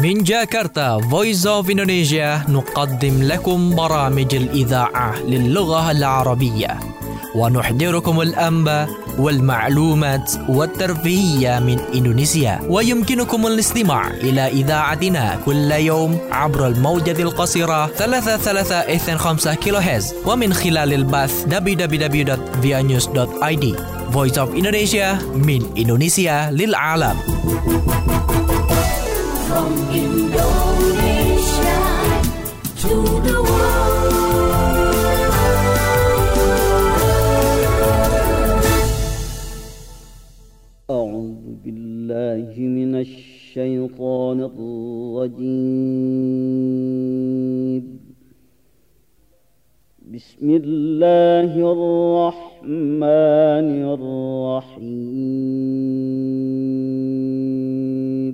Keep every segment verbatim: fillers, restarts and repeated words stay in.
من جاكرتا Voice of Indonesia نقدم لكم برامج الإذاعة للغة العربية ونحضركم الأنباء والمعلومات والترفيهية من إندونيسيا. ويمكنكم الاستماع إلى إذاعتنا كل يوم عبر الموجة القصيرة ثلاثة ثلاثة اثنين خمسة كيلو هرتز ومن خلال البث دبليو دبليو دبليو دوت via news دوت i d. Voice of Indonesia من إندونيسيا للعالم. From Indonesia to the world. أعوذ بالله من الشيطان الرجيم. بسم الله الرحمن الرحيم.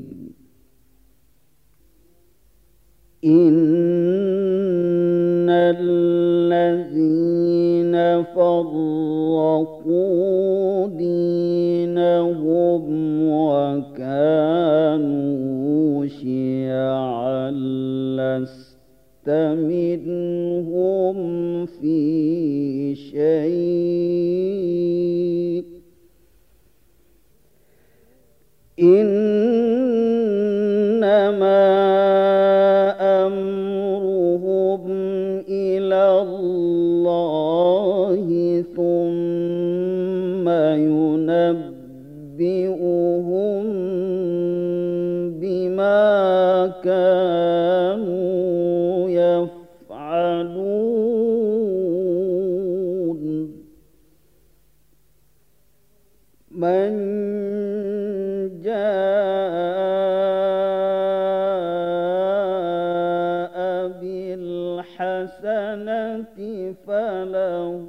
إن الذين فرقوا دينهم وكانوا شيعا لست منهم في شيء إنما الله ثم ينبئهم بما كانوا يفعلون. من جاء بالحسنة فله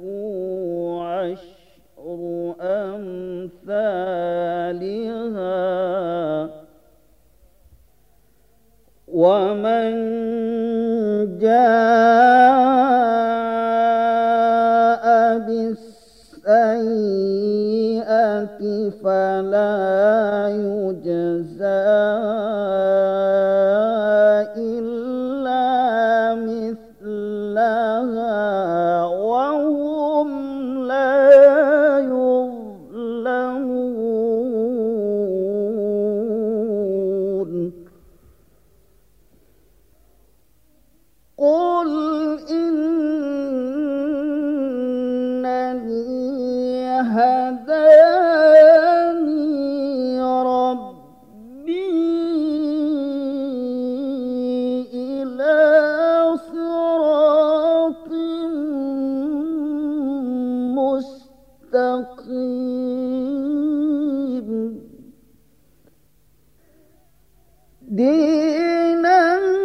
عشر أمثالها ومن جاء بالسيئة فلا يجزى إلا مثلها وهم لا يظلمون. قل إنني هداني ربي إلى صراط مستقيم دينا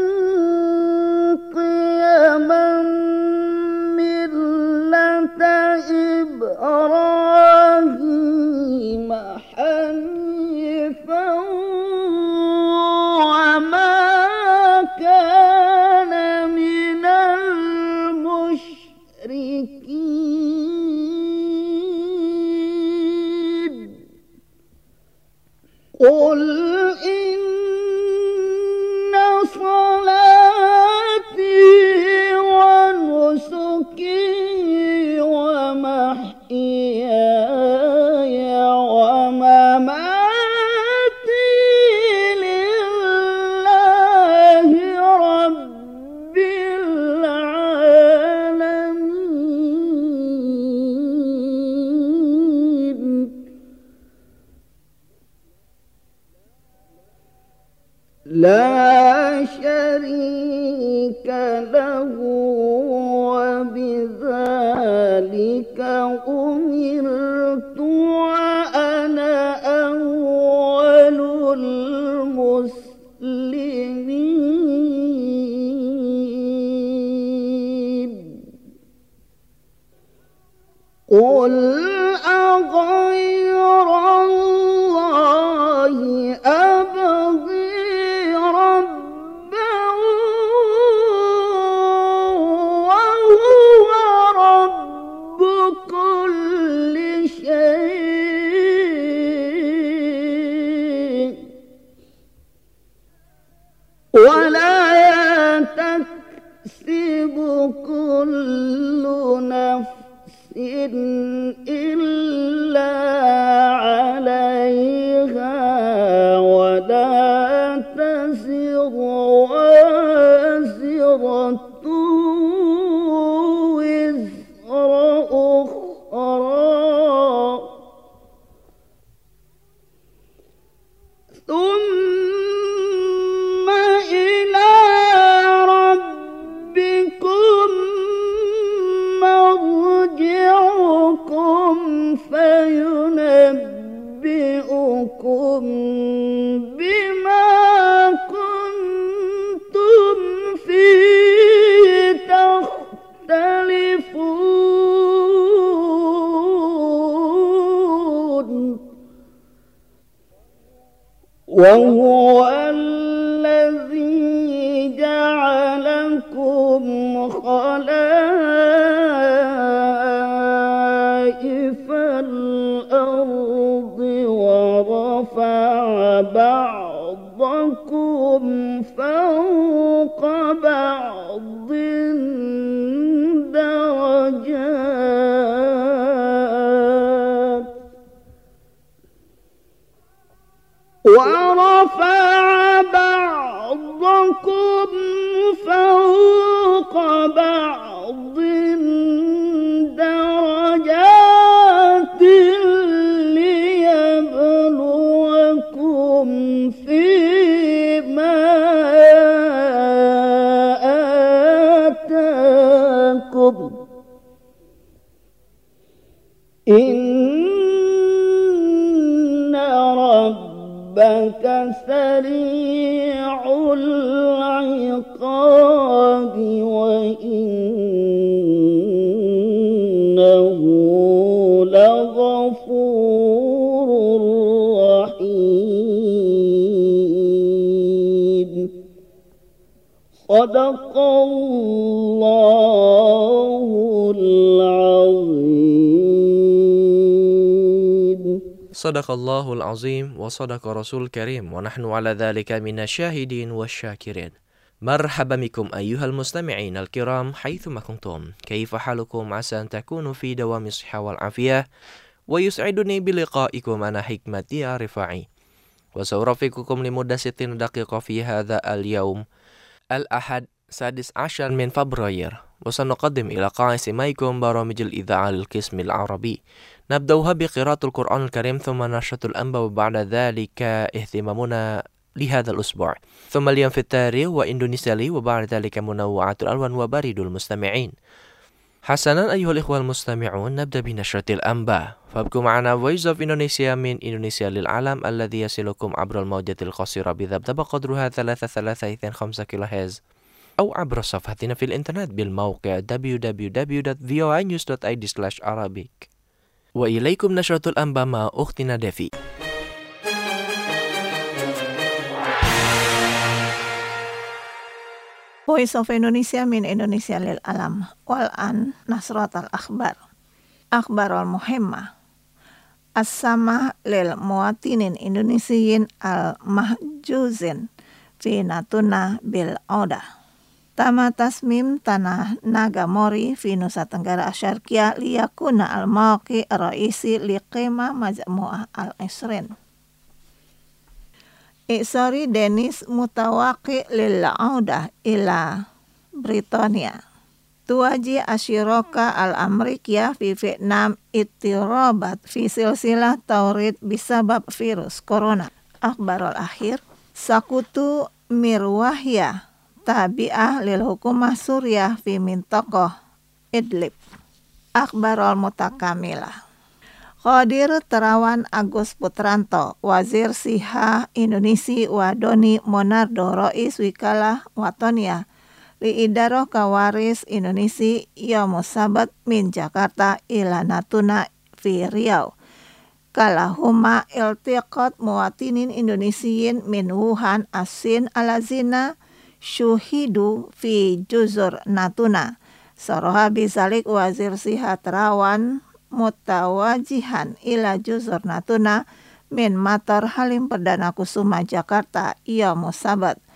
قيما ملة إبراهيم حنيفا وما كان من المشركين. قل إن صلاتي ونسكي ومحياي ومماتي لله رب العالمين. لا شريك له وبذلك أمرت وأنا أول المسلمين. قل أغير الله أبغي ربا وهو رب كل شيء إلا عليها ولا تزر وازرة وزر أخرى ثم إلى ربكم مرجعكم فينبئكم بما كنتم فيه تختلفون وهو الذي جعلكم خلائف الأرض ورفع بعضكم فوق بعض درجات ورفع بعضكم فوق بعض درجات ليبلوكم فيما آتاكم إن ربك سريع العقاب وإنه لغفور رحيم صدق الله العظيم. Sadaqallahul azim wa sadaqa rasul karim wa nahnu ala dhalika minasyahidin wasyakirin. Marhaban bikum ayyuhal mustami'in al-kiram haithuma kuntum. Kaifa halukum asa an takunu fi dawami sihha wal afiyah wa yus'iduni biliqa'ikum ana hikmati ya rifa'i. Wa sawrafiqukum limuddah sittin daqiqa fi hadha al-yawm al-ahad sadis ashar min Februari. Wa sanuqaddim ila qa'isimaykum baramijil idha'al qismil arabi. نبدأها بقراءة القرآن الكريم ثم نشرة الأنباء وبعد ذلك اهتمامنا لهذا الأسبوع ثم اليوم في التاريخ وإندونيسيا لي وبعد ذلك منوعات الألوان وبريد المستمعين. حسنا أيها الإخوة المستمعون نبدأ بنشرة الأنباء فابقوا معنا Voice of Indonesia من إندونيسيا للعالم الذي يصلكم عبر الموجة القصيرة بذبذب قدرها ثلاثة ثلاثة اثنين خمسة كيلو هرتز أو عبر صفحتنا في الإنترنت بالموقع دبليو دبليو دبليو دوت في او اي نيوز دوت اي دي سلاش arabic. وإليكم نشرة الأنباء مع أختنا دافي. Voice of Indonesia min Indonesia lil alam wal an nasrat al akhbar akhbar al muhimmah as-samah lil muwatinin indonesiyin al mahjuzin fi natuna bil oda tama tasmim tanah Nagamori fi Nusa Tenggara Asyarkia liyakuna al-mawqi raisi liqima majmu'ah al-isrin. Isari Dennis mutawaqi lil-audah ila Britania. Tuwaji asyiroka al-Amrikia fi Vietnam itirabat fi silsilah taurid bisabab virus corona. Akhbarul akhir sakutu mirwahya tabi'ah lil hukumah Suriah fi mintaqah Idlib. Akhbarul mutakamilah. Qadir Terawan Agus Putranto, Wazir Siha Indonesia wa Doni Monardo Rais Wikalah Watonia li Idaroh Kawaris Indonesia Yaumul Sabat min Jakarta ila Natuna fi Riau. Kalahuma iltiqat muwatinin Indonesiyin min Wuhan asin alazina syuhidu fi juzur Natuna. Soroha bizalik Wazir Siha Terawan mutawajihan ila juzur Natuna min Mator Halim Perdana Kusuma Jakarta Yaumul Sabat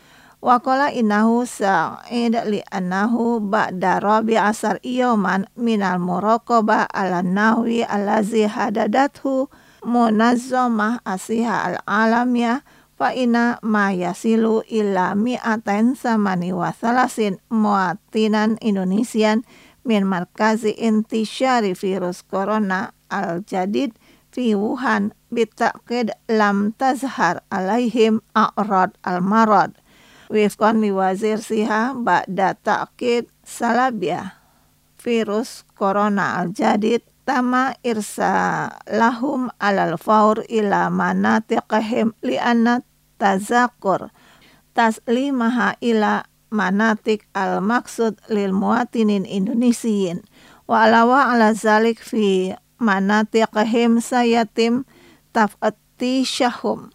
Wa qala innahu sa'id li annahu ba'da rabi asar yawman minal muraqabah ala nahwi allazi hadadathu munazzamah asiha al-alamiyah fa inna ma yasilu illa mi'atain samani wa salasin muatinan Indonesian min markazi intisyari virus corona al-jadid fi Wuhan bitaqid lam tazhar alaihim a'rad al-marad wifqan liwazir siha ba'da ta'kid salabiyah virus corona al-jadid tama irsa lahum alal faur ila manatiqahim li'anna tazakur taslimaha ila manatik al-maksud lil muatinin Indonesiyin wa alawa ala zalik fi manatiqahim sayatim taf'ati syahum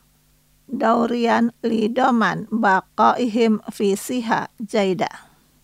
daurian lidoman baqaihim fi siha jaida.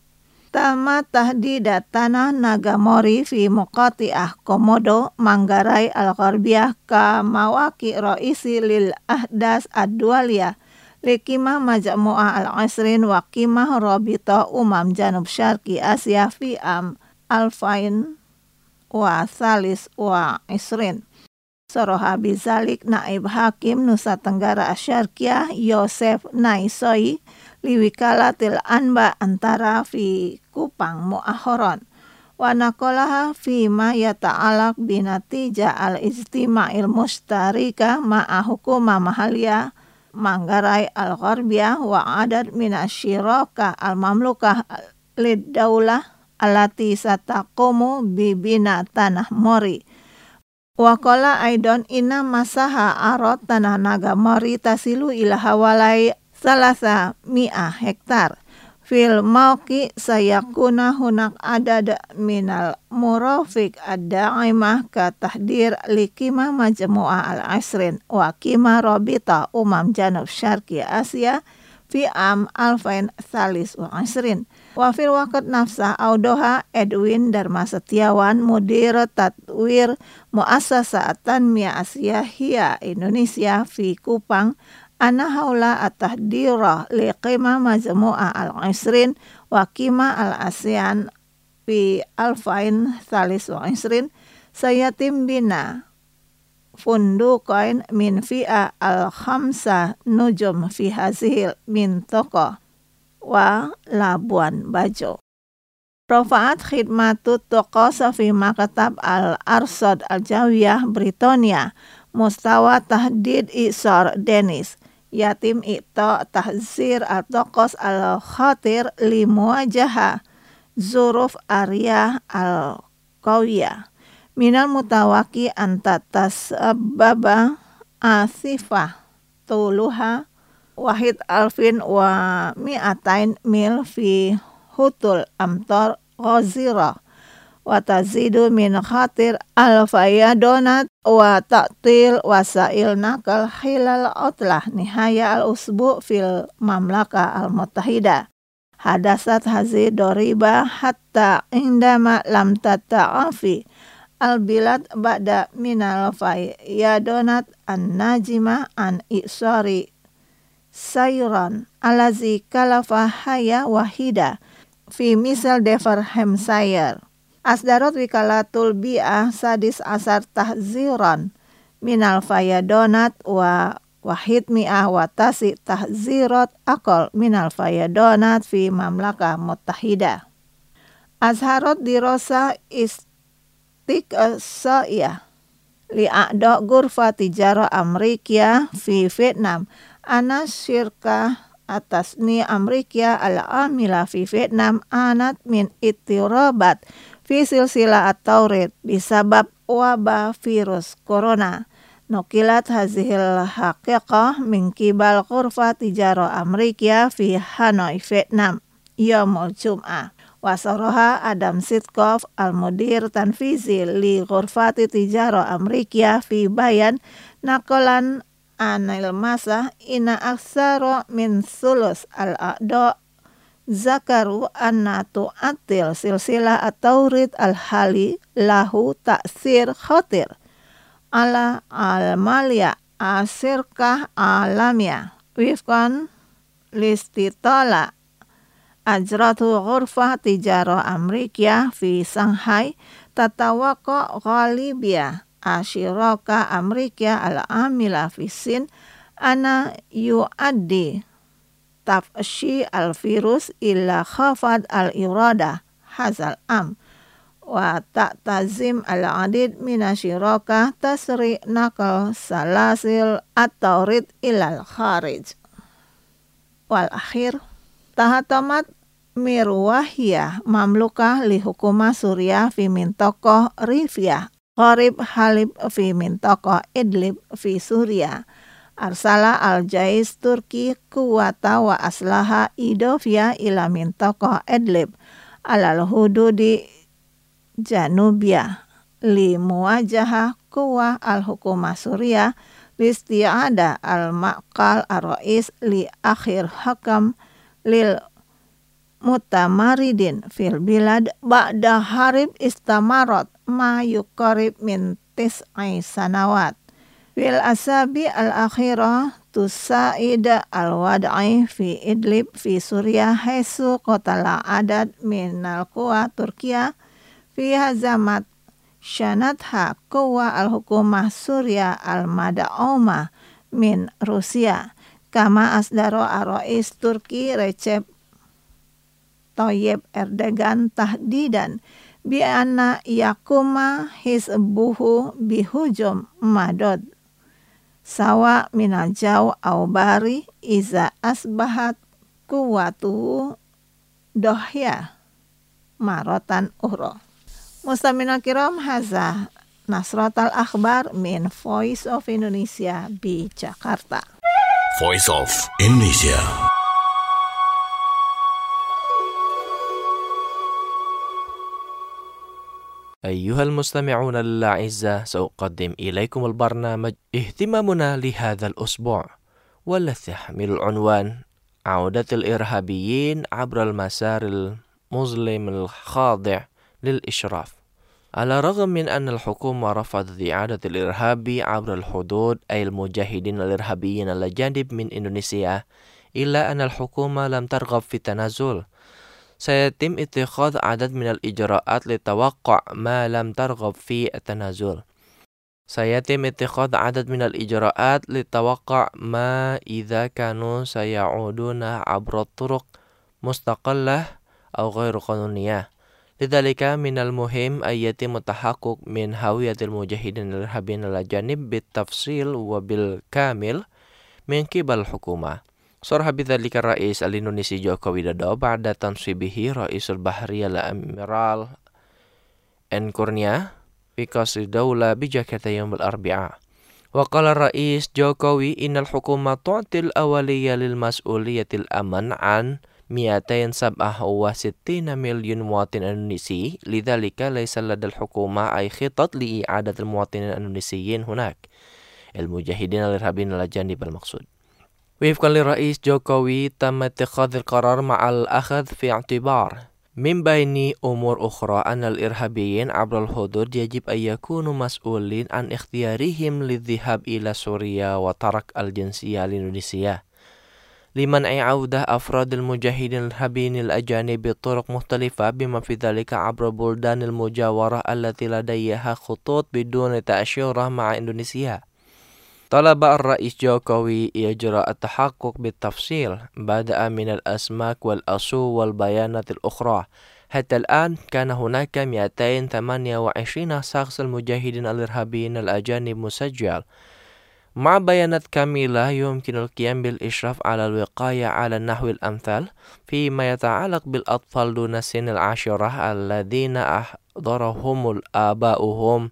Tama tahdida tanah Nagamori fi muqati'ah Komodo Manggarai al-Gharbiyah ka mawaki roisi lil ahdas ad-dualiyah likimah majmu'ah al-asrin wa kimah rabita umam janub syarqi Asia fi am alfain wa salis wa isrin. Soroha bizalik naib hakim Nusa Tenggara Asyarkiyah Yosef Naisoi liwikalatil anba antara fi Kupang Mu'ahoron wa naqalaha fi ma yata'alaq binatija al-ijtima'il mustarika ma'a hukuma mahaliyah Manggarai al-Gharbiyah wa adad minasyiraka al-mamlukah lid-daulah alati sataqumu bibina tanah mori. Waqala aidon inna masaha arot tanah Nagamori tasilu ila hawalai salasa mi'ah hektar. Fil mauqi sayakuna hunak adad minal murafik ad-da'imah ka tahdir likimah majmu'ah al-asrin wa kimah rabita umam janub syarqi Asia fi am alfain salis wa asrin. Wa fil waqt nafsah audoha Edwin Dharma Setiawan mudir tatwir muassasa tanmiyah Asyahiyah Indonesia fi Kupang ana haula at-tahdira liqimah majmu'ah al-asrin wa qimah al-asyan fi alfain salis wa asrin sayatim bina funduqain min fi'a al-khamsa nujum fi hazil min toko wa Labuan Bajo. Rafaat khidmatut toqosa fi makatab al-arsad al-jawiyah Britania mustawa tahdid isar Denis yatim ito tahzir al-toqos al-khatir li muwajaha zuruf arya al-qawiyah minal mutawaki antatas baba asifah tuluha wahid alfin wa mi'atain mil fi hutul amtor ghazira wa tazidu min khatir al-fayadonat wa ta'til wasail nakal hilal utlah nihaya al-usbu fil mamlaka al-mutahida. Hadasat hazi doriba hatta indama lam tata'afi al-bilad ba'da minal fayadonat an-najimah an isari sayran alazi kalafa haya wahida fi misal Deverhamshire. Asdarat wikalatul bi'ah sadis asar tahziran minal fayadonat wa wahid mi'ah watasi tahzirat akol minal fayadonat fi mamlaka mutahida. Azharot dirosa istiqsa'iyah li'a'do gurfa tijara Amerika fi Vietnam ana syirkah atas ni Amerika al-amila fi Vietnam anat min itirabat fi silsilah at-taurid bisabab wabah virus corona. Nukilat hazihil haqiqah min kibal ghurfa tijara Amerika fi Hanoi, Vietnam, yaumul Jum'ah. Wasoroha Adam Sitkov al-mudir tanfizi li ghurfati tijara Amerika fi Bayan nakolan anil masah ina aksaro min sulus al-a'do zakaru anna tu'atil silsilah at-taurid al-hali lahu ta'sir khatir ala al-malya asirkah alamya wifkan listitola ajratu ghurfah tijaro Amerika fi Shanghai tatawaqqa ghalibiyah ashiraka Amerika al-amila fi Sin ana yuaddi tafshi al-virus illa khafad al-irada hazal am wa ta'tazim al-adid minasyiraka tasri nakal salasil at-taurid ilal kharij. Wal akhir tahatamat mirwahiyah mamlukah li hukuma Suriah fi mintokoh Rifiyah qarib halib fi mintokoh Idlib fi Suriah. Arsala al-Jais Turki kuwata wa aslaha idofia ila mintokoh Idlib alal hududi janubiyah li muwajahah kuwa al-hukumah Suriah listi'ada al-maqal ar-rais li akhir hakam lil mutamaridin fil bilad ba'da harib istamarot ma yuqarib min tis'i sanawat. Fil asabi al-akhirah tusaida al-wad'i fi Idlib fi Suriah haisu qatala adad minal quwa Turkiya fi hazamat syanatha quwa al-hukumah Suriah al-mada'uma min Rusia kama asdaro ar-rais Turki Recep Tayyip Erdogan tahdidan bi anna yakuma hizbuhu bihujum madod sawa minal jaw au bari iza asbahat kuwatu dohya marotan uhro. Mustamina kiram haza Nasratal Akhbar min Voice of Indonesia di Jakarta. Voice of Indonesia. أيها المستمعون الأعزاء سأقدم إليكم البرنامج اهتمامنا لهذا الأسبوع والذي يحمل العنوان عودة الإرهابيين عبر المسار المظلم الخاضع للإشراف. على الرغم من أن الحكومة رفضت إعادة الإرهاب عبر الحدود أي المجاهدين الإرهابيين الأجانب من إندونيسيا إلا أن الحكومة لم ترغب في التنازل. سيتم اتخاذ عدد من الإجراءات لتوقع ما لم ترغب في التنازل. سيتم اتخاذ عدد من الإجراءات لتوقع ما إذا كانوا سيعودون عبر الطرق مستقلة أو غير قانونية. لذلك من المهم أن يتم التحقق من هوية المجاهدين الإرهابيين الأجانب بالتفصيل وبالكامل من قبل الحكومة. صرح بذلك الرئيس الإندونيسي جوكو ويدودو بعد تنصيبه رئيس البحرية الأميرال إن كورنيا في قصر الدولة بجاكرتا يوم الأربعاء. وقال الرئيس جوكوي إن الحكومة تعطي الأولية للمسؤولية الأمن عن مئتين وسبعة وستين مليون مواطن إندونيسي. لذلك ليس لدى الحكومة أي خطط لإعادة المواطنين الإندونيسيين هناك المجاهدين الإرهابيين الأجانب المقصود. وفقا للرئيس جوكوي تم اتخاذ القرار مع الأخذ في اعتبار من بين أمور أخرى أن الإرهابيين عبر الحدود يجب أن يكونوا مسؤولين عن اختيارهم للذهاب إلى سوريا وترك الجنسية الإندونيسية لمنع عودة أفراد المجاهدين الإرهابيين الأجانب بطرق مختلفة بما في ذلك عبر بلدان المجاورة التي لديها خطوط بدون تأشيرة مع إندونيسيا. طلب الرئيس جوكوي إجراء التحقق بالتفصيل بدءا من الأسماك والأسو والبيانات الأخرى. حتى الآن كان هناك مئتين وثمانية وعشرين شخص المجاهدين الإرهابيين الأجانب مسجل مع بيانات كاملة يمكن القيام بالإشراف على الوقاية على النحو الأمثل فيما يتعلق بالأطفال دون سن العاشرة الذين أحضرهم آباؤهم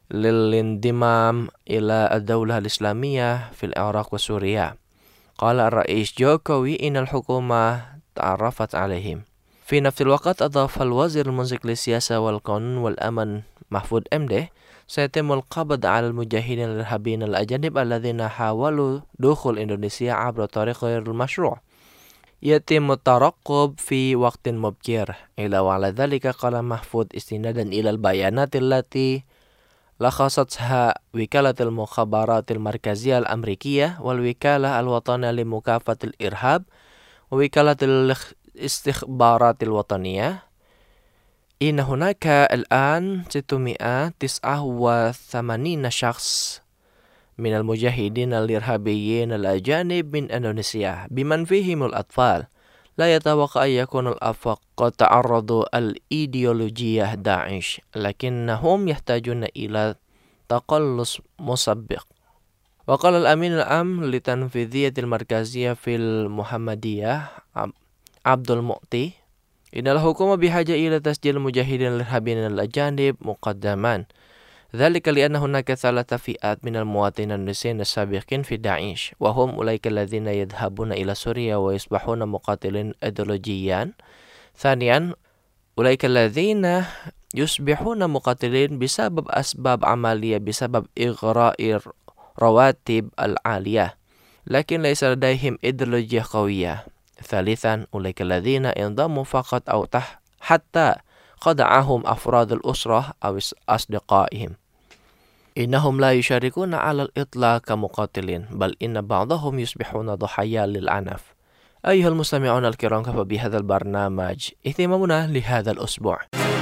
للانضمام إلى الدولة الإسلامية في العراق وسوريا. قال الرئيس جوكوي إن الحكومة تعرفت عليهم. في نفس الوقت أضاف الوزير المنسق للسياسة والقانون والأمن محفوظ إمده سيتم القبض على المجاهدين الإرهابيين الأجانب الذين حاولوا دخول إندونيسيا عبر طريق غير المشروع. يتم الترقب في وقت مبكر. إلى وعلى ذلك قال محفوظ استنادا إلى البيانات التي لخصتها وكالة المخابرات المركزية الأمريكية والوكالة الوطنية لمكافحة الإرهاب ووكالة الاستخبارات الوطنية إن هناك الآن ستمائة وتسعة وثمانين شخص من المجاهدين الإرهابيين الأجانب من إندونيسيا بمن فيهم الأطفال. لا يتوقع أن يكون الأطفال قد تعرضوا الإيديولوجية داعش، لكنهم يحتاجون إلى تقلص مسبق. وقال الأمين العام لتنفيذية المركزية في المحمدية عبد المعطي إن الحكومة بحاجة إلى تسجيل المجاهدين الإرهابيين الأجانب مقدما، ذلك لأن هناك ثلاث فئات من المواطنين الإندونيسيين السابقين في داعش، وهم أولئك الذين يذهبون إلى سوريا ويصبحون مقاتلين أيديولوجيا. ثانيا أولئك الذين يصبحون مقاتلين بسبب أسباب عملية بسبب إغراء الرواتب العالية لكن ليس لديهم إيديولوجيا قوية. ثالثا أولئك الذين انضموا فقط أو تح حتى خدعهم أفراد الأسرة أو أصدقائهم. إنهم لا يشاركون على الإطلاق كمقاتلين، بل إن بعضهم يصبحون ضحايا للعنف. أيها المستمعون الكرام، كفى بهذا البرنامج اهتمامنا لهذا الأسبوع.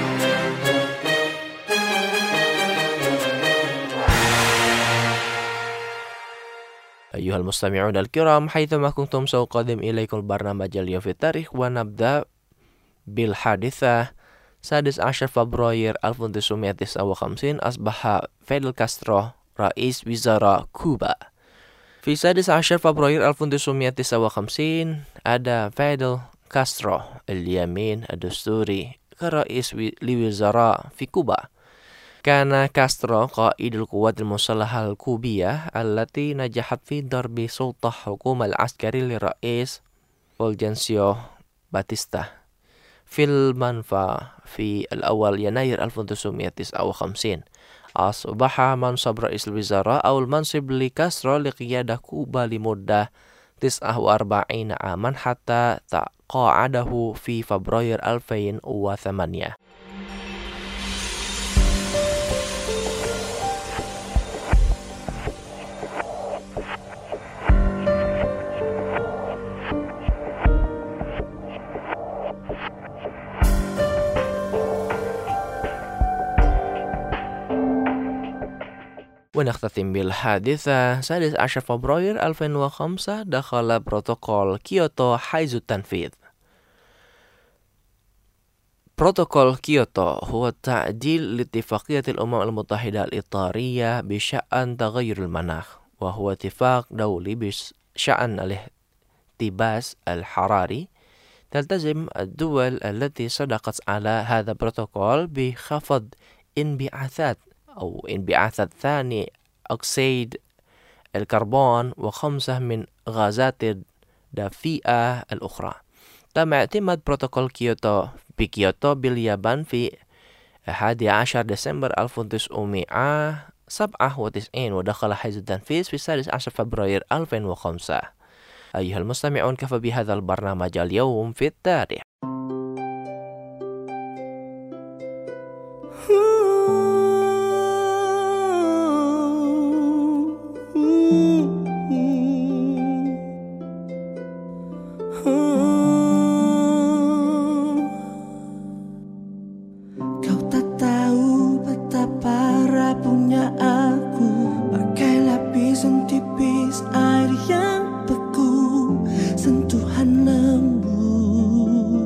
أيها المستمعون الكرام، حيثما كنتم سأقدم إليكم البرنامج اليوم في التاريخ، ونبدأ بالحادثة السادس عشر فبراير ألف وتسعمائة وتسعة وخمسين أصبح فيدل كاسترو رئيس وزراء كوبا. في السادس عشر فبراير ألف وتسعمائة وتسعة وخمسين ada فيدل كاسترو اليمين الدستوري كرئيس لوزراء في كوبا. كان كاسترو قائد القوات المسلحة الكوبية التي نجحت في ضرب سلطة الحكومة العسكري للرئيس فولجنسيو باتيستا في المنفى في الأول يناير ألف وتسعمائة وتسعة وخمسين. أصبح منصب رئيس الوزراء أو المنصب لكاسترو لقيادة كوبا لمدة تسعة وأربعين عاما حتى تقاعده في فبراير ألفين وثمانية. ونختتم بالحادثة السادس عشر فبراير ألفين وخمسة دخل بروتوكول كيوتو حيز التنفيذ. بروتوكول كيوتو هو تعديل لاتفاقية الأمم المتحدة الإطارية بشأن تغير المناخ، وهو اتفاق دولي بشأن الاحتباس الحراري. تلتزم الدول التي صدقت على هذا البروتوكول بخفض انبعاثات أو انبعاثات ثاني أكسيد الكربون وخمسة من غازات الدفيئة الأخرى. تم اعتماد بروتوكول كيوتو بكيوتو باليابان في أحد عشر ديسمبر ألف وتسعمائة وسبعة وتسعين ودخل حيز التنفيذ في السادس عشر فبراير ألفين وخمسة. أيها المستمعون، كفى بهذا البرنامج اليوم في التاريخ. Kau tak tahu betapa rapuhnya aku, bagai lapisan tipis air yang beku, sentuhan lembut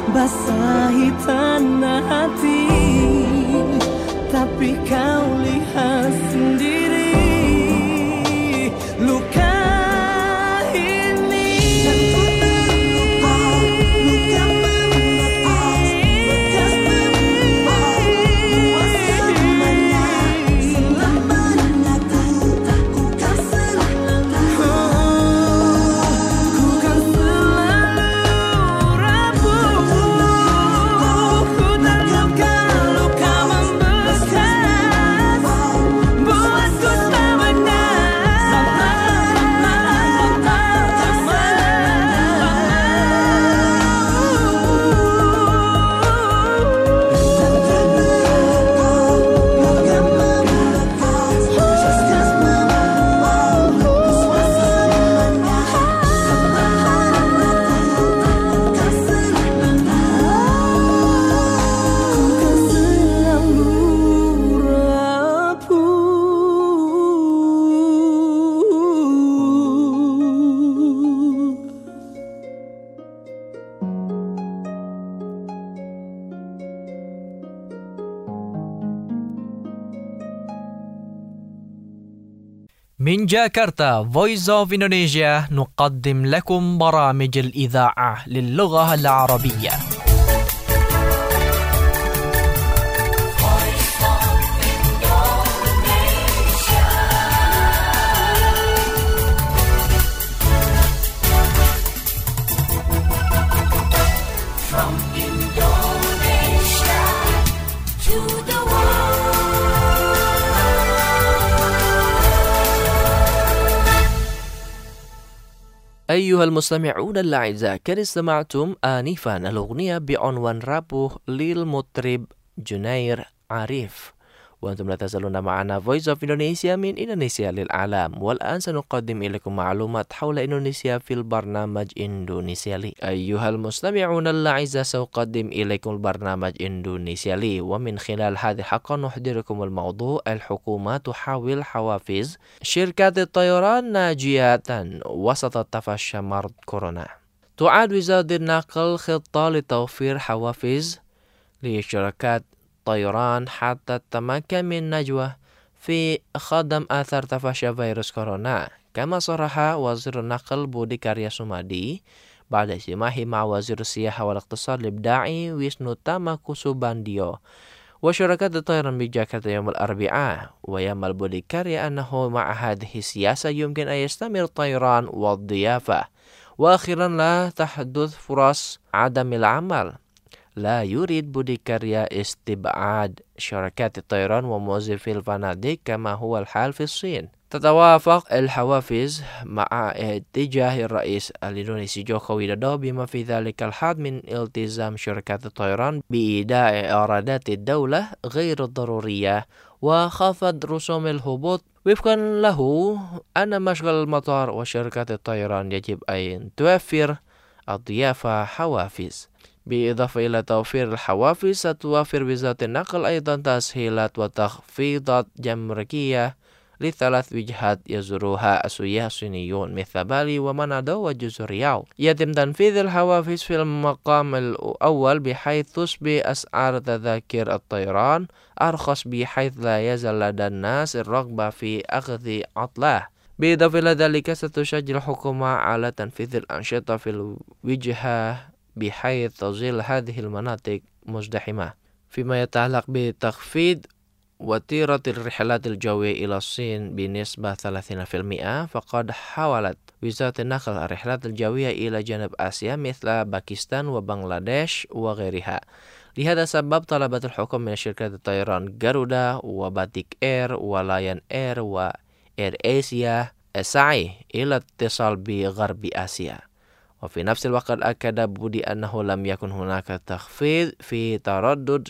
basahi tanah hati, tapi kau lihat sendiri luka من جاكرتا Voice of Indonesia نقدم لكم برامج الإذاعة للغة العربية. From Indonesia to the أيها المستمعون الأعزاء، قد استمعتم آنفا الأغنية بعنوان رابوه للمطرب جنير عارف، وأنتم لا تزالون معنا Voice of Indonesia من إندونيسيا للعالم. والآن سنقدم إليكم معلومات حول إندونيسيا في البرنامج إندونيسيالي. أيها المستمعون الأعزاء، سأقدم إليكم البرنامج إندونيسيالي، ومن خلال هذه الحلقة نحضركم الموضوع الحكومة تحاول حوافز شركات الطيران ناجية وسط تفشي مرض كورونا. تعد وزارة النقل خطة لتوفير حوافز لشركات طيران حتى تتمكن من نجوى في خدم آثار تفشي فيروس كورونا، كما صرح وزير النقل بودي كاريا سومادي بعد اجتماعه مع وزير السياحة والاقتصاد الإبداعي ويسنو تاما كوسوبانديو وشركات الطيران بجاكرتا يوم الأربعاء. ويأمل بودي كاريا أنه مع هذه السياسة يمكن أن يستمر الطيران والضيافة. وأخيرا لا تحدث فرص عدم العمل. لا يريد بودي كاريا استبعاد شركات الطيران وموظفي الفنادق كما هو الحال في الصين. تتوافق الحوافز مع اتجاه الرئيس الإندونيسي جوكو ويدودو بما في ذلك الحد من التزام شركات الطيران بإيداع إيرادات الدولة غير الضرورية وخفض رسوم الهبوط. وفقا له أن مشغل المطار وشركات الطيران يجب أن توفر الضيافة حوافز. بالإضافة إلى توفير الحوافز، ستوفر وزارة النقل أيضا تسهيلات وتخفيضات جمركية لثلاث وجهات يزورها السياح الصينيون مثل بالي ومنادو وجزر رياو. يتم تنفيذ الحوافز في المقام الأول بحيث تصبح أسعار تذاكر الطيران أرخص، بحيث لا يزال لدى الناس الرغبة في أخذ عطلة. بالإضافة إلى ذلك، ستشجع الحكومة على تنفيذ الأنشطة في الوجهة بحيث تظل هذه المناطق مزدحمة. فيما يتعلق بتخفيض وتيرة الرحلات الجوية إلى الصين بنسبة ثلاثين بالمئة، فقد حاولت وزارة النقل الرحلات الجوية إلى جنوب آسيا مثل باكستان وبنغلاديش وغيرها. لهذا السبب طلبت الحكومة من شركات الطيران جارودا وباتيك إير ولايون إير وإير آسيا السعي إلى الاتصال بغرب آسيا. وفي نفس الوقت أكد بودي أنه لم يكن هناك تخفيض في تردد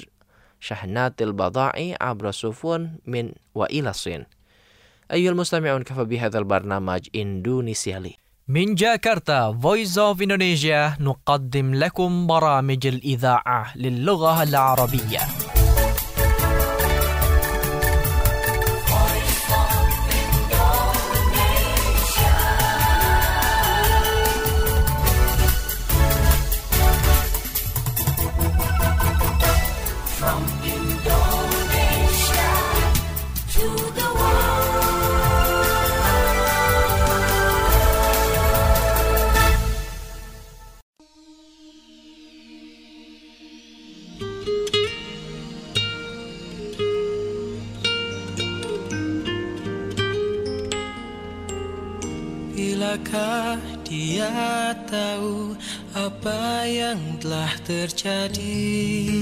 شحنات البضائع عبر السفن من وإلى الصين. أيها المستمعون، كفى بهذا البرنامج إندونيسيالي. من جاكرتا Voice of Indonesia نقدم لكم برامج الإذاعة للغة العربية. Bilakah dia tahu apa yang telah terjadi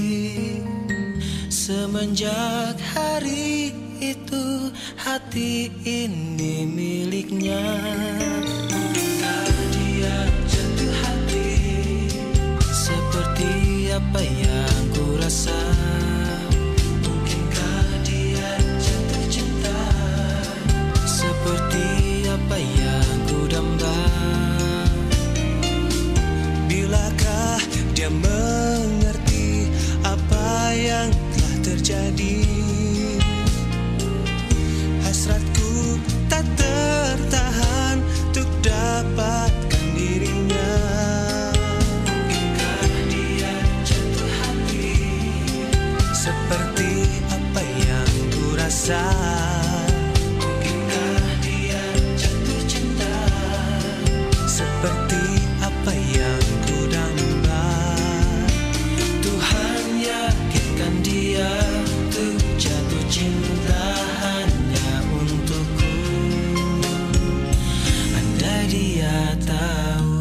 semenjak hari itu hati ini miliknya. Mungkinkah dia jatuh hati seperti apa yang ku rasa? Mungkinkah dia jatuh cinta seperti apa yang ku damba? Bilakah dia mengerti apa yang telah terjadi? Hasratku tak tertahan untuk dapatkan dirinya. Mungkinkah dia jatuh hati seperti apa yang ku rasa? Mungkinkah dia jatuh cinta seperti apa yang ku damba? Tuhan yakinkan dia untuk jatuh cinta hanya untukku. Andai dia tahu.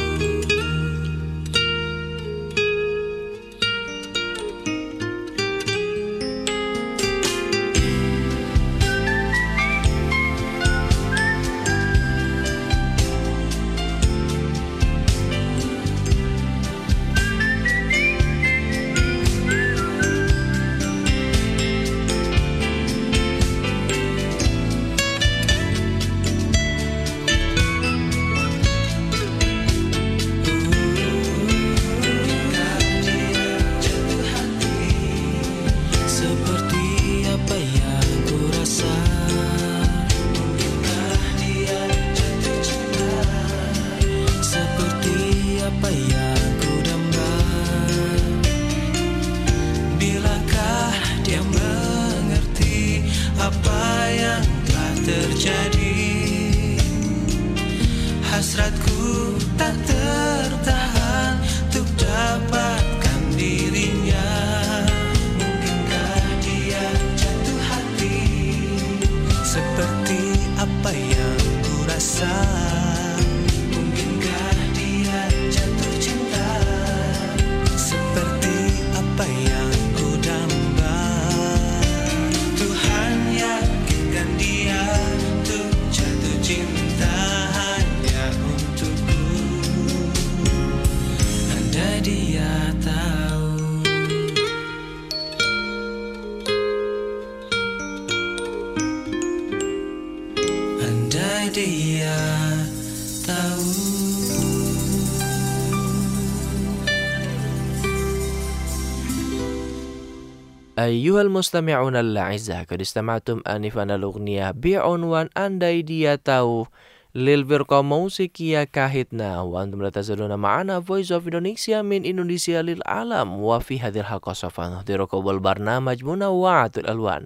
Hasratku tak tertahan untuk dapatkan dirinya. Mungkinkah dia jatuh hati seperti apa yang ku rasa? Mungkinkah dia jatuh cinta seperti apa yang ku damba? Tuhan yakinkan dia untuk jatuh cinta untukku. Andai dia tahu. Andai dia tahu. أيها المستمعون الأعزاء، قد استمعتم آنفا الأغنية بعنوان أنداي ديا تاو للفرقة موسيقية كاهتنا، وأنتم لا تزالون معنا Voice of Indonesia من إندونيسيا للعالم. وفي هذه الحلقة سوف نحضركم البرنامج منوعة الألوان.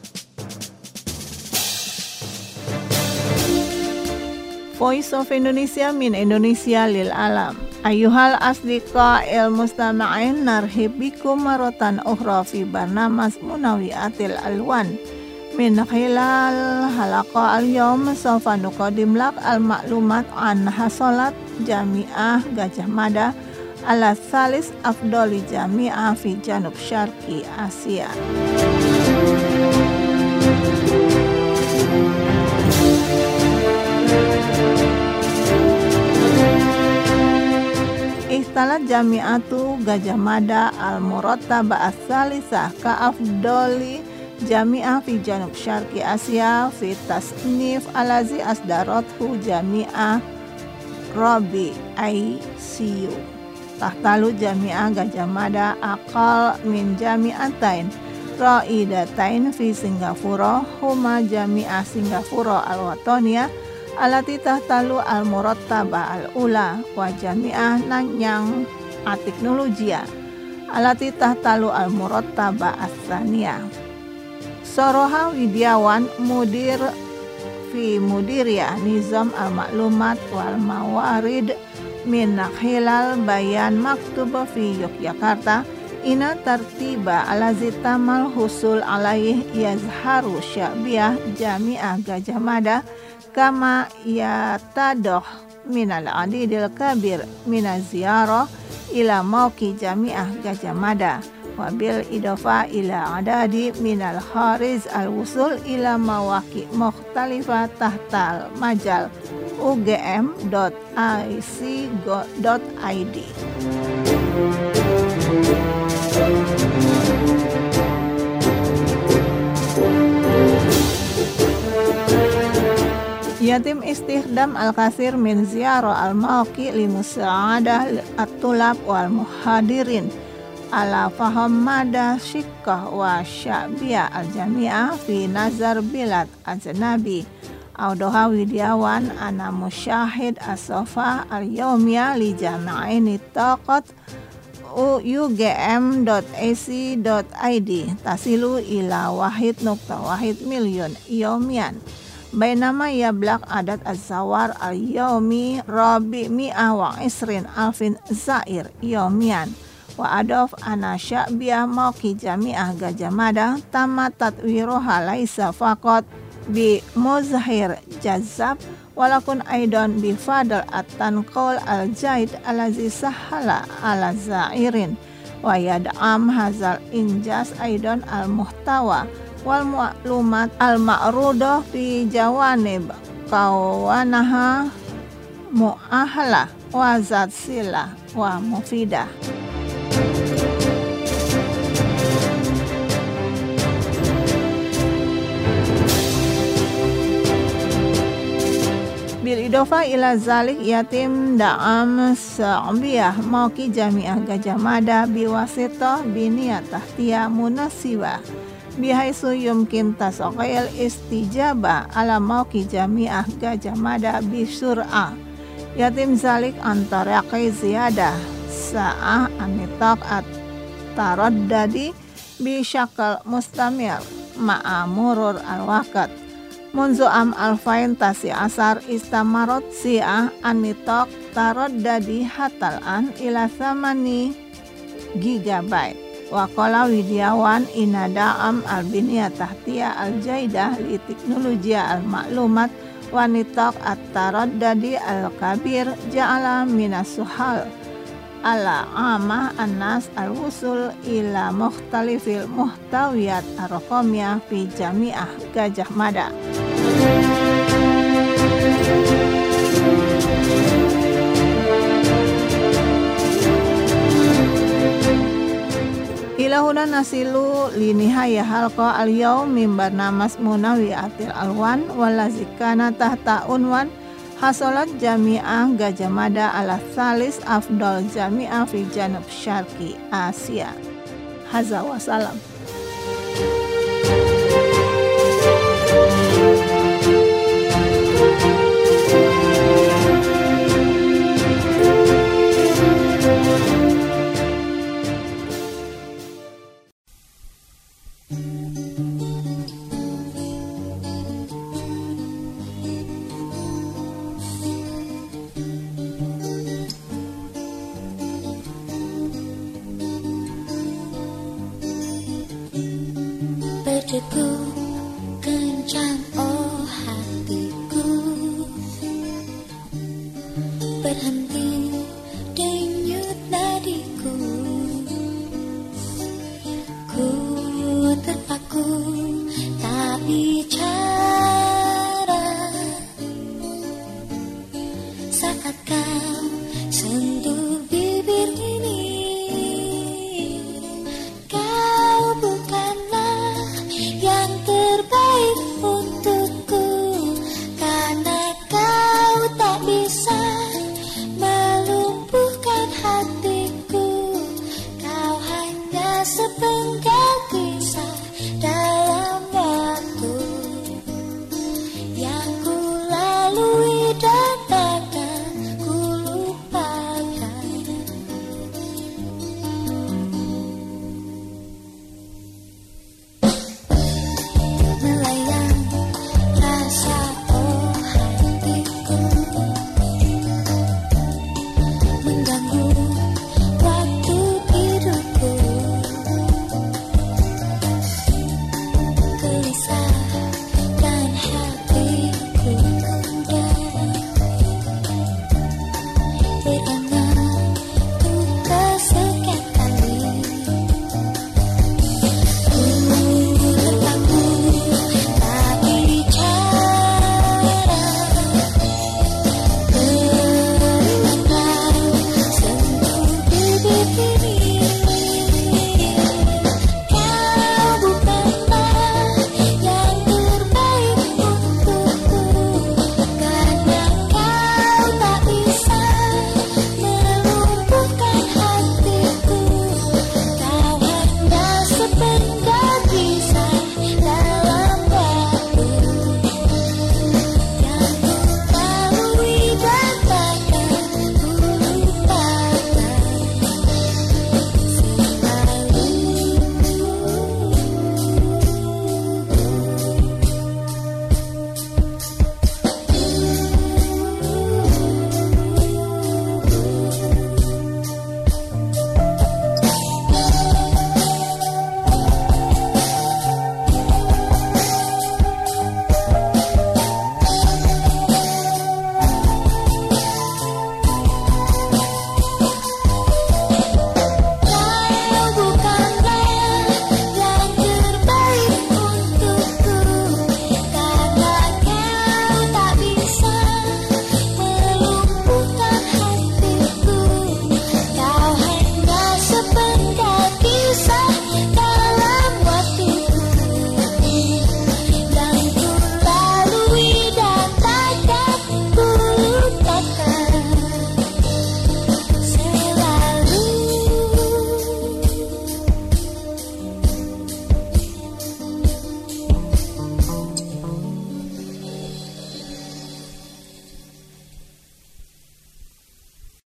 Voice of Indonesia min Indonesia lil alam. Ayuhal asdiqa il mustama'in narhib bikum marotan ukhra fi barnamas munawiatil alwan. Min khilal halaqa al-yawm sawfa nuqaddim lak al-ma'lumat an hasolat Jami'ah Gajah Mada ala salis afdoli jami'ah fi janub syarqi Asia. Ikhtalat Jami'atu Gajah Mada al-Murattaba as-salisah ka afdoli Jami'ah fi Janub Syarqi Asia fi tasnif alazi asdarathu Jami'ah Rabi I C U. Tahtalu Jami'ah Gajah Mada aqal min jami'atain ra'idatain fi Singapura huma Jami'ah Singapura al-Watoniyah alati tahtalu al-Murattaba al-Ula wa Jami'ah Nanyang Ateknologia alati tahtalu al-Murattaba as-Saniyah. Soroha Widiawan mudir fi mudiriyah nizam al-maklumat wal mawarid min nakhilal bayan maktub fi Yogyakarta Ina tartiba alazi tamal husul alaih yazharu sya'biyah jami'ah Gajah Mada kama yatadoh minal adidil kabir minaz ziyarah ila mauqi jami'ah Gajah Mada wabil idofa ila adadi minal khariz al-wusul ila mawaqi mukhtalifa tahtal majal u g m dot i c dot i d. Yatim istihdam al-kasir min ziyarah al-mawqi li musa'adah at-tulab wal muhadirin ala faham mada syikkah wa sya'biyah al-jami'ah fi nazar bilad al-janabi Audoha Widiawan ana musyahid as-sofa al-yawmiyah li jama'ini taqat u g m dot a c dot i d tasilu ila wahid nukta wahid milyon yawmiyan bainama yablaq adat az-zawar al-yawmi rabi mi'ah wa isrin alfin zair yawmiyan wa adof ana sya'biyah mauqi jami'ah Gajah Mada tamat tatwiruha laisa faqat bi muzahir jazab walakun aidan bi fadl at-tanqul al-jaid alazi sahala ala zairin wa yad'am hazal injas aidan al-muhtawa wal ma'lumat al-ma'rudah fi jawanib kawanaha mu'ahla wa zat sila wa mufidah. Bil idofa ila zalik yatim da'am sa'biyah mauqi jami'ah Gajah Mada biwasitah biniyat tahtiyah munasiwah bihaisu yumkin tasaqil istijabah ala mauqi jami'ah Gajah Mada bisur'ah yatim zalik antaraqi ziyadah sa'ah anitaq at-taraddadi bisyakal mustamir ma'amurur al-waqt Munzu am alfain tasi asar istamarot si'ah anitok tarot dadi hatalan ila samani gigabyte. Wakola Widiawan inada am albiniya tahtiya al-jaidah li teknologia al-maklumat wanitok at-tarot dadi al-kabir ja'ala minasuhal ala amah anas al-wusul ila mukhtalifil muhtawiyat ar-raqamiyah fi jami'ah Gajah Mada. Ilahuna nasilu li nihaya halqa al-yawm min barnamas munawi atil alwan walazikana tahta unwan hasolat jami'ah Gajah Mada ala salis afdal jami'ah fi janub syarqi Asia. Haza wa salam. Berdegup kencang oh hatiku, berhenti denyut nadiku, ku terpaku tak bicara saat kau sentuh bibir ini. Kau bukanlah yang terbaik untukku, karena kau tak bisa melumpuhkan hatiku. Kau hanya sepenggal kisah dalam waktu yang ku lalui dan takkan ku lupakan. Melayang rasa oh hatiku, mengganggu waktu tidurku.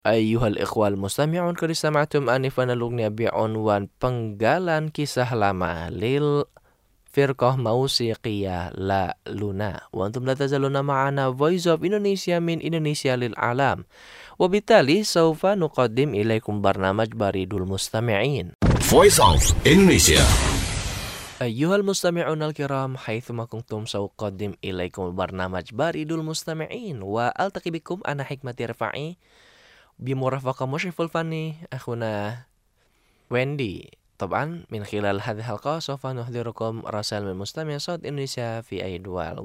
Ayyuhal ikhwal mustami'un, qad istama'tum anifan al-ughniya bi'unwan penggalan kisah lama lil firqah mausiqiyah La Luna. Wa antum la tazaluna ma'ana Voice of Indonesia min Indonesia lil alam. Wa bitali sawfa nuqaddim ilaikum barnamaj baridul mustami'in. Voice of Indonesia. Ayyuhal mustami'un al-kiram, haithuma kuntum sawqaddim ilaikum barnamaj baridul mustami'in. Wa altaqi bikum ana hikmati rafa'i bimurafaqa musyriful fani akhuna Wendy. طبعا من خلال هذه الحلقة سوف نحضركم رسائل من مستمع صوت إندونيسيا في أي دول.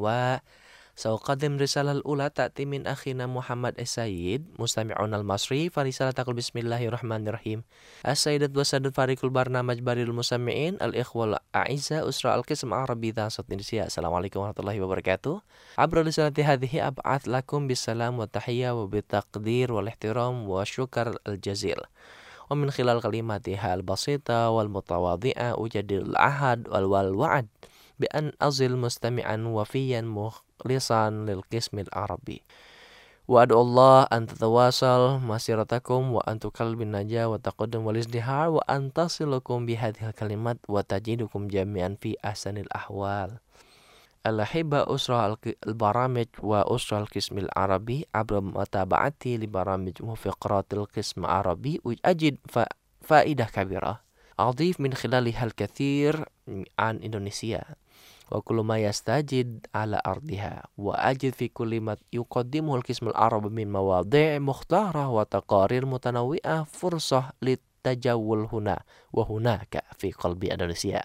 وسأقدم رسالة الأولى تأتي من أخينا محمد السيد مستمعنا المصري. فرسالة تقول بسم الله الرحمن الرحيم. السيدة والسادة فريق البرنامج بريد المستمعين الإخوة الأعزاء أسرة القسم العربي ذا صوت إندونيسيا، السلام عليكم ورحمة الله وبركاته. عبر رسالة هذه أبعث لكم بالسلام والتحية وبالتقدير والاحترام والشكر الجزيل. ومن خلال كلماتها البسيطة والمتواضعة أجدد العهد والوعد بأن أظل مستمعا وفيا مخلصا للقسم العربي. وأدعو الله أن تتواصل مسيرتكم وأن تكل بالنجاة والتقدم والازدهار وأن تصلكم بهذه الكلمات وتجدكم جميعا في أحسن الأحوال. الأحبة أسرة البرامج وأسرة القسم العربي، عبر متابعتي لبرامج وفقرات القسم العربي أجد فائدة كبيرة أضيف من خلالها الكثير عن إندونيسيا وكل ما يستجد على أرضها، وأجد في كل ما يقدمه القسم العربي من مواضيع مختارة وتقارير متنوعة فرصة للتجول هنا وهناك في قلب إندونيسيا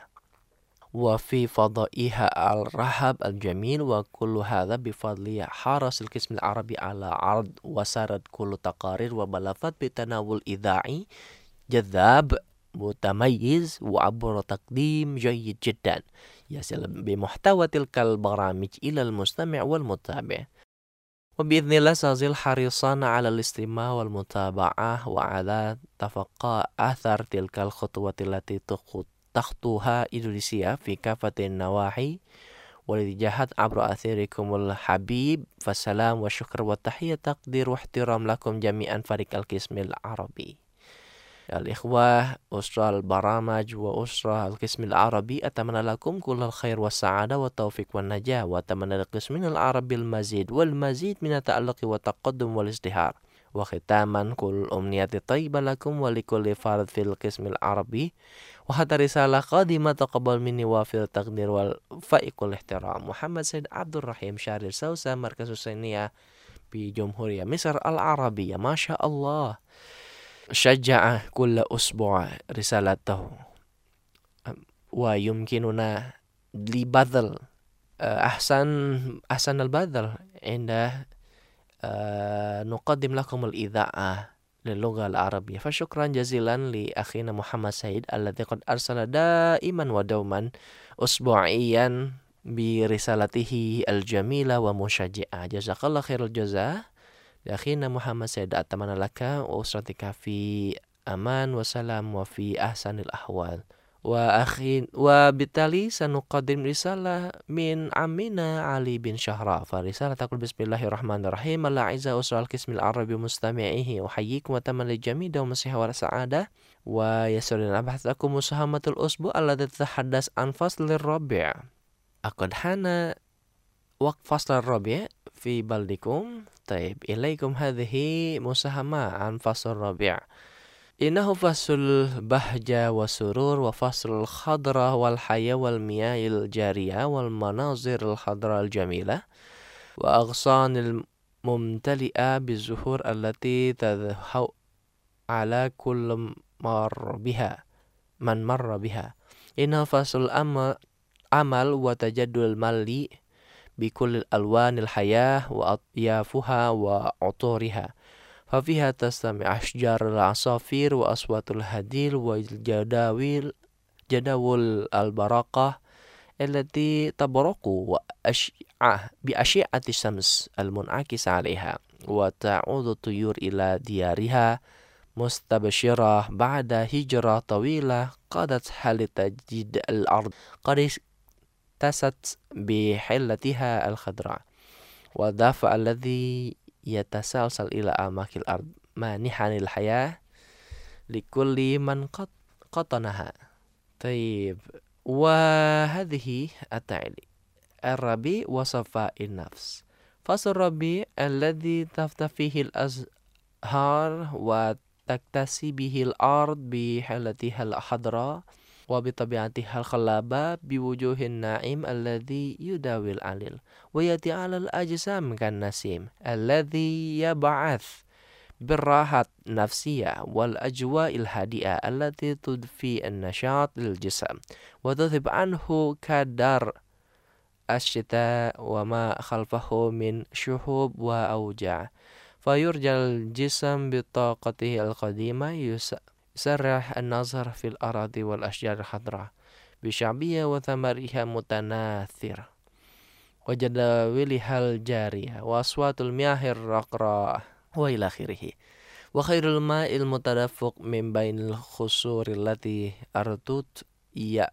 وفي فضائها الرحب الجميل. وكل هذا بفضل حرص القسم العربي على عرض وسرد كل تقارير وملفات بتناول إذاعي جذاب متميز وعبر تقديم جيد جدا يصل بمحتوى تلك البرامج إلى المستمع والمتابع. وبإذن الله سأظل حريصا على الاستماع والمتابعة وعلى تفقه أثر تلك الخطوة التي تخطو تخطوها إندونيسيا في كافة النواحي والاتجاهات عبر أثيركم الحبيب. فالسلام والشكر والتحية تقدير واحترام لكم جميعا فريق القسم العربي. الإخوة أسرة البرامج وأسرة القسم العربي، أتمنى لكم كل الخير والسعادة والتوفيق والنجاة، وأتمنى للقسم العربي المزيد والمزيد من التألق والتقدم والازدهار. وختاما كل أمنيات طيبة لكم ولكل فرد في القسم العربي. وهذا رسالة قادمة تقبل مني وافر التقدير والفائق الاحترام. محمد سيد عبد الرحيم شارع سوسة مركز السينية بجمهورية مصر العربية. ما شاء الله شجع كل أسبوع رسالته ويمكننا لبذل أحسن أحسن البذل عند نقدم لكم الإذاعة للغة العربية. فشكرا جزيلا لأخينا محمد سيد الذي قد أرسل دائما ودوما أسبوعيا برسالته الجميلة ومشجعة. جزاك الله خير الجزاء لأخينا محمد سيد. أتمنى لك وأسرتك في أمان وسلام وفي أحسن الأحوال. وأخي وبالتالي سنقدم رسالة من عمنا علي بن شهراء. فرسالة تقول بسم الله الرحمن الرحيم. الأعزاء أسرة القسم العربي مستمعيه أحييكم وأتمنى للجميع دوام الصحة والسعادة. ويسرنا أبحث لكم مساهمة الأسبوع الذي تتحدث عن فصل الربيع. أقد حان وقت فصل الربيع في بلدكم. طيب إليكم هذه مساهمة عن فصل الربيع. إنه فصل بهجة وسرور وفصل الخضرة والحياة والمياه الجارية والمناظر الخضراء الجميلة وأغصان الممتلئة بالزهور التي تضحك على كل مر بها من مر بها. إنه فصل أمل وتجدد المليء بكل الألوان الحياة وأطيافها وعطورها. ففيها تستمع أشجار العصافير وأصوات الهديل والجداول جداول البراقة التي تبرق وأشعة بأشعة الشمس المنعكس عليها، وتعود الطيور إلى ديارها مستبشرة بعد هجرة طويلة قادتها لتجديد الأرض قد اكتست بحلتها الخضراء والدفء الذي يتسلسل إلى أعماق الأرض manihanil hayah likulli man qat qatanaha. Taib wa hadhihi at-ta'li ar-rabi wa safa'in nafs. Fasur rabi alladhi taftafihi al-azhar wa taktasi bihil ard bi halatiha al-hadra wa bi tabi'atiha al-khallaba bi wujuhin na'im alladhi yudawil alil wa yati 'ala al-ajsam kan nasim alladhi yab'ath بالراحة النفسية والأجواء الهادئة التي تضفي النشاط للجسم وتذهب عنه كدر الشتاء وما خلفه من شحوب وأوجاع فيرجى الجسم بطاقته القديمة يسرح النظر في الأراضي والأشجار الخضراء بشعبية وثمرها متناثرة وجداولها الجارية وأصوات المياه الرقراء وإلى آخره وخير الماء المتدفق من بين الخصور التي أرتت يا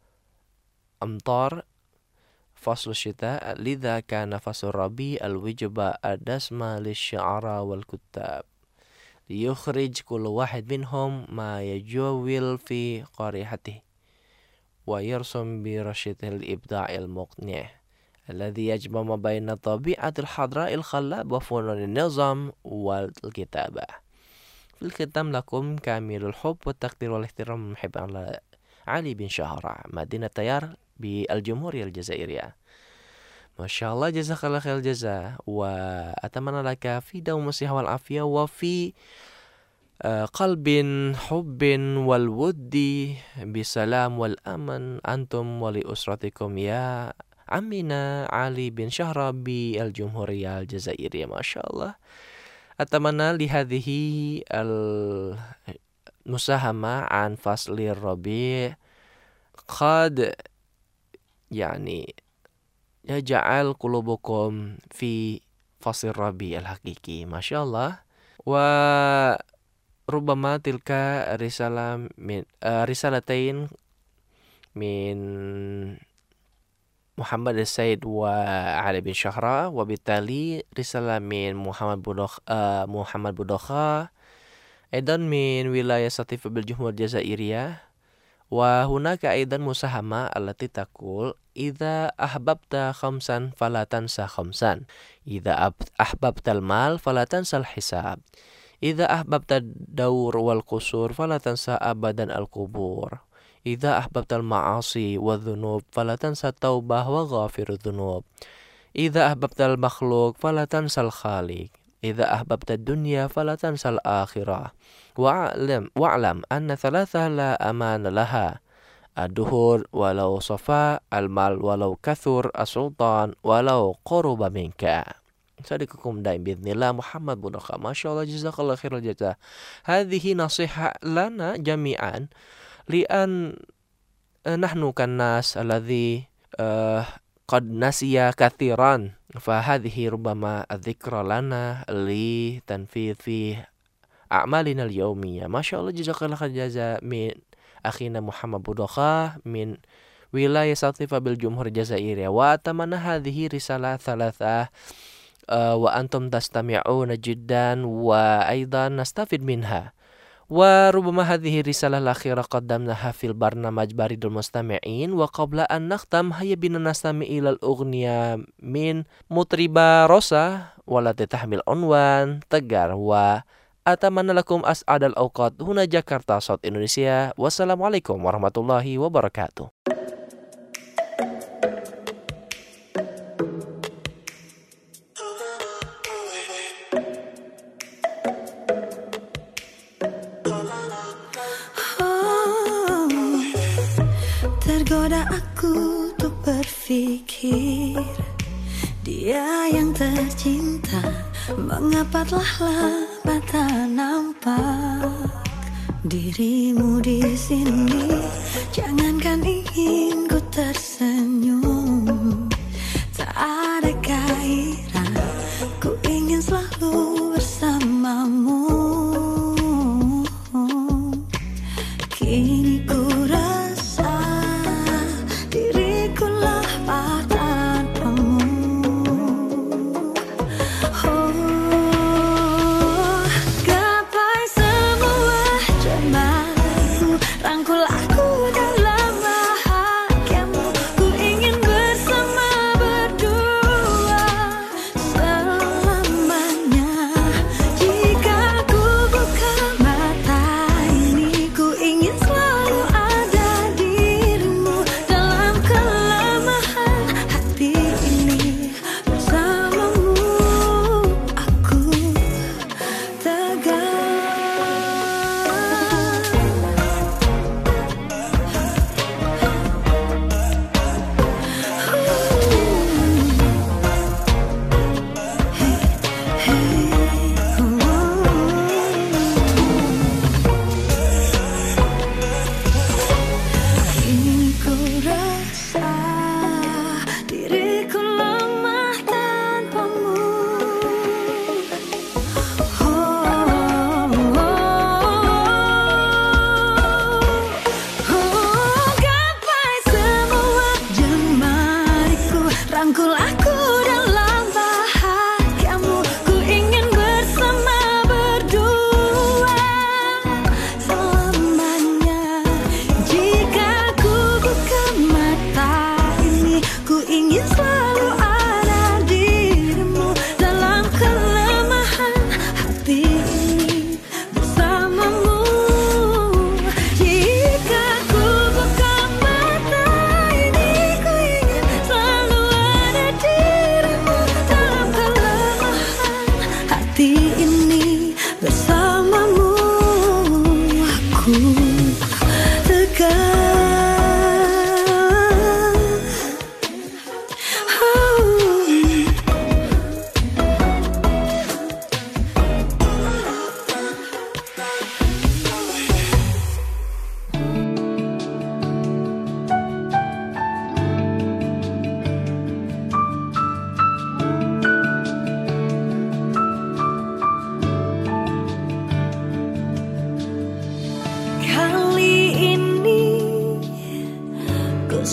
أمطار فصل الشتاء لذا كان فصل الربيع الوجبة الدسمة للشعراء والكتاب ليخرج كل واحد منهم ما يجول في قريحته ويرسم برشته الإبداع المقنع الذي يجمع ما بين طبيعة الحضراء الخلاب وفنون النظام والكتابة. في الختام لكم كامل الحب والتقدير والاحترام محب علي بن شهرة مدينة تيار بالجمهورية الجزائرية. ما شاء الله جزاك الله خير الجزاء وأتمنى لك في دوام الصحة والعافية وفي قلب حب والود بسلام والأمن أنتم ولأسرتكم يا عمنا علي بن شهرة بالجمهورية الجزائرية. ما شاء الله. أتمنى لهذه المساهمة عن فصل الربيع قد يعني يجعل قلوبكم في فصل الربيع الحقيقي. ما شاء الله. وربما تلك رسالة من رسالتين من محمد السيد وعلي بن شهرة وبالتالي رسالة من محمد بودخ آه محمد بودخة أيضا من ولاية سطيف بالجمهورية الجزائرية. وهناك أيضا مساهمة التي تقول إذا أحببت خمسا فلا تنسى خمسا إذا أحببت المال فلا تنسى الحساب إذا أحببت الدور والقصور فلا تنسى أبدا القبور إذا أحببت المعاصي والذنوب فلا تنسى التوبة وغافر الذنوب إذا أحببت المخلوق فلا تنسى الخالق إذا أحببت الدنيا فلا تنسى الآخرة واعلم, واعلم أن ثلاثة لا أمان لها الدهور ولو صفى المال ولو كثر السلطان ولو قرب منك. صديقكم دائم بإذن الله محمد بودخة. ما شاء الله جزاك الله خير الجزاء. هذه نصيحة لنا جميعا لأن نحن كالناس الذي قد نسي كثيرا فهذه ربما الذكرى لنا لتنفيذ في أعمالنا اليومية. ما شاء الله جزاك الله خير الجزاء من أخينا محمد بودخة من ولاية سطيفة بالجمهورية الجزائرية. وأتمنى هذه رسالة ثلاثة وأنتم تستمعون جدا وأيضا نستفيد منها. وربما هذه الرسالة الأخيرة قدمناها في البرنامج بريد المستمعين. وقبل أن نختم هيا بنا نستمع إلى الأغنية من مطربة روسا والتي تحمل عنوان تجار. وأتمنى لكم أسعد الأوقات هنا جاكرتا صوت إندونيسيا. والسلام عليكم ورحمة الله وبركاته. Tergoda aku untuk berpikir dia yang tercinta, mengapa telah lama tak nampak dirimu di sini. Jangankan ingin ku tersenyum, tak ada gairah, ku ingin selalu bersamamu. Kini ku rasa diriku lapar tanpamu. Oh,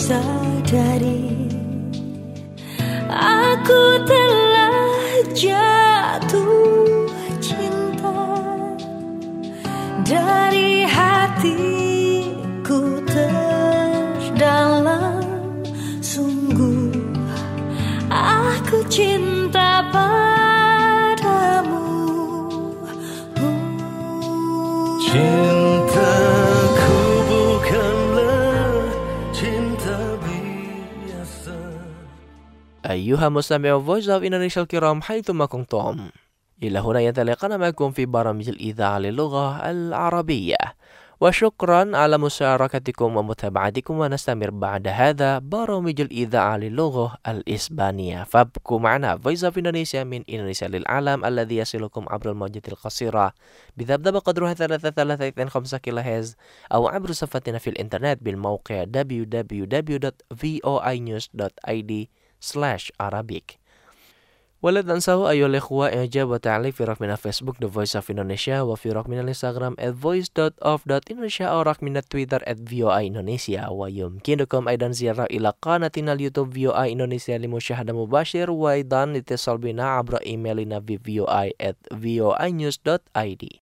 sadari aku telah jatuh cinta dari hatiku terdalam. Sungguh aku cinta padamu. Cintaku bukanlah cinta biasa. أيها مستمع Voice of Indonesia الكرام حيثما كنتم، إلى هنا ينطلقنا معكم في برامج الإذاعة للغة العربية، وشكرا على مشاركتكم ومتابعتكم، ونستمر بعد هذا برامج الإذاعة للغة الإسبانية. فابقوا معنا Voice of Indonesia من إندونيسيا للعالم الذي يصلكم عبر الموجات القصيرة بذبذب قدرها ثلاثة ثلاثة اثنين خمسة كيلو هرتز، أو عبر صفحتنا في الإنترنت بالموقع دبليو دبليو دبليو دوت في او اي نيوز دوت اي دي سلاش Arabic. ولا تنسوا أيها الإخوة إعجاب وتعليق في رقمنا فيسبوك The Voice of Indonesia، وفي رقمنا الإنستغرام at voice dot of dot indonesia، أو رقمنا تويتر at في او اي Indonesia. ويمكنكم أيضا زيارة إلى قناتنا اليوتيوب في او اي Indonesia لمشاهدة مباشر، وأيضا الاتصال بنا عبر إيميلنا في في او اي at في او اي نيوز دوت اي دي.